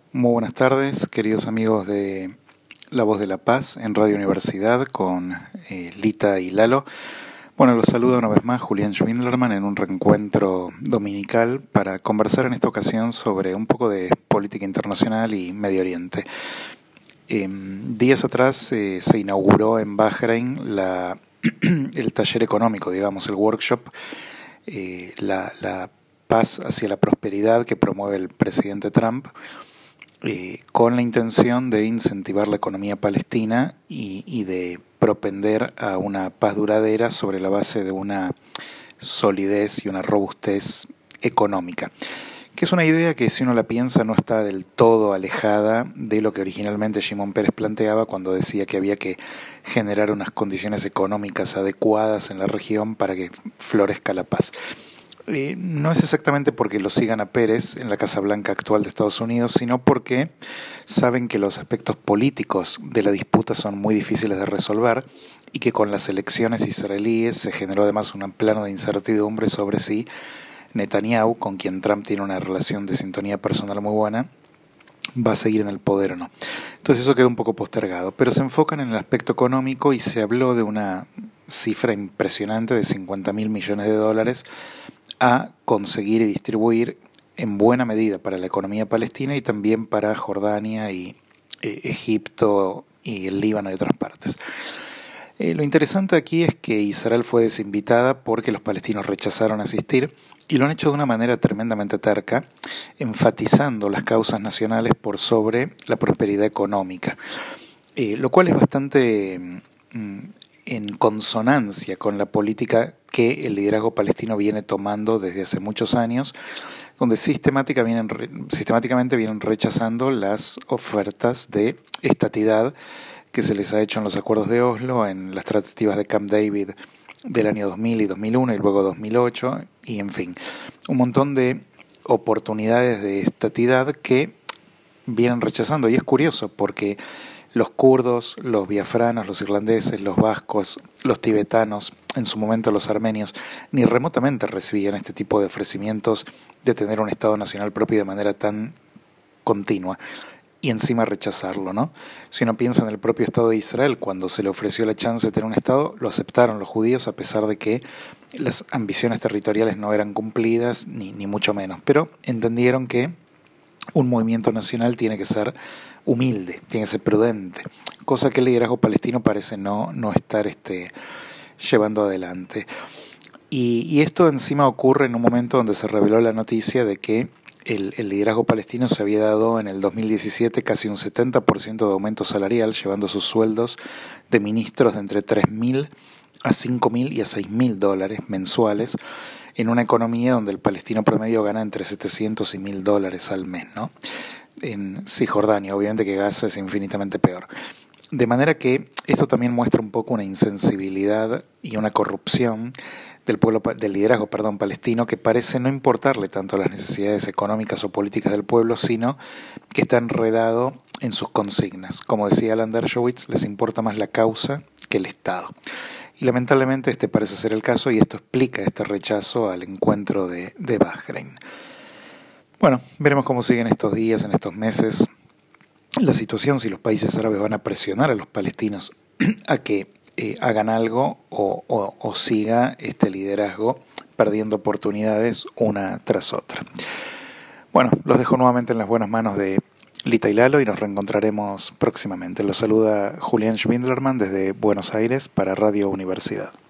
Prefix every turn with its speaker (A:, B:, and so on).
A: Muy buenas tardes, queridos amigos de La Voz de la Paz en Radio Universidad con Lita y Lalo. Bueno, los saludo una vez más Julián Schwindlerman en un reencuentro dominical para conversar en esta ocasión sobre un poco de política internacional y Medio Oriente. Días atrás se inauguró en Bahrein el taller económico, digamos, el workshop, la paz hacia la prosperidad que promueve el presidente Trump, con la intención de incentivar la economía palestina y de propender a una paz duradera sobre la base de una solidez y una robustez económica, que es una idea que, si uno la piensa, no está del todo alejada de lo que originalmente Shimon Peres planteaba cuando decía que había que generar unas condiciones económicas adecuadas en la región para que florezca la paz. No es exactamente porque lo sigan a Pérez en la Casa Blanca actual de Estados Unidos, sino porque saben que los aspectos políticos de la disputa son muy difíciles de resolver y que con las elecciones israelíes se generó además un plano de incertidumbre sobre si Netanyahu, con quien Trump tiene una relación de sintonía personal muy buena, va a seguir en el poder o no. Entonces eso quedó un poco postergado, pero se enfocan en el aspecto económico y se habló de una cifra impresionante de $50.000 millones a conseguir y distribuir en buena medida para la economía palestina y también para Jordania y Egipto y el Líbano y otras partes. Lo interesante aquí es que Israel fue desinvitada porque los palestinos rechazaron asistir y lo han hecho de una manera tremendamente terca, enfatizando las causas nacionales por sobre la prosperidad económica, lo cual es bastante en consonancia con la política que el liderazgo palestino viene tomando desde hace muchos años, donde sistemáticamente vienen rechazando las ofertas de estatidad que se les ha hecho en los acuerdos de Oslo, en las tratativas de Camp David del año 2000 y 2001 y luego 2008, y en fin, un montón de oportunidades de estatidad que vienen rechazando. Y es curioso porque los kurdos, los biafranos, los irlandeses, los vascos, los tibetanos, en su momento los armenios, ni remotamente recibían este tipo de ofrecimientos de tener un Estado nacional propio de manera tan continua y encima rechazarlo, ¿no? Si uno piensa en el propio Estado de Israel, cuando se le ofreció la chance de tener un Estado, lo aceptaron los judíos a pesar de que las ambiciones territoriales no eran cumplidas, ni mucho menos, pero entendieron que un movimiento nacional tiene que ser humilde, tiene que ser prudente, cosa que el liderazgo palestino parece no estar llevando adelante. Y esto encima ocurre en un momento donde se reveló la noticia de que el liderazgo palestino se había dado en el 2017 casi un 70% de aumento salarial, llevando sus sueldos de ministros de entre $3.000 a $5.000 y a $6.000 mensuales, en una economía donde el palestino promedio gana entre $700 y $1.000 al mes, ¿no? En Cisjordania, obviamente que Gaza es infinitamente peor. De manera que esto también muestra un poco una insensibilidad y una corrupción del liderazgo palestino, que parece no importarle tanto las necesidades económicas o políticas del pueblo, sino que está enredado en sus consignas. Como decía Alan Dershowitz, les importa más la causa que el Estado. Y lamentablemente este parece ser el caso, y esto explica este rechazo al encuentro de Bahrein. Bueno, veremos cómo siguen estos días, en estos meses, la situación, si los países árabes van a presionar a los palestinos a que hagan algo o siga este liderazgo perdiendo oportunidades una tras otra. Bueno, los dejo nuevamente en las buenas manos de Lita y Lalo y nos reencontraremos próximamente. Los saluda Julián Schwindlerman desde Buenos Aires para Radio Universidad.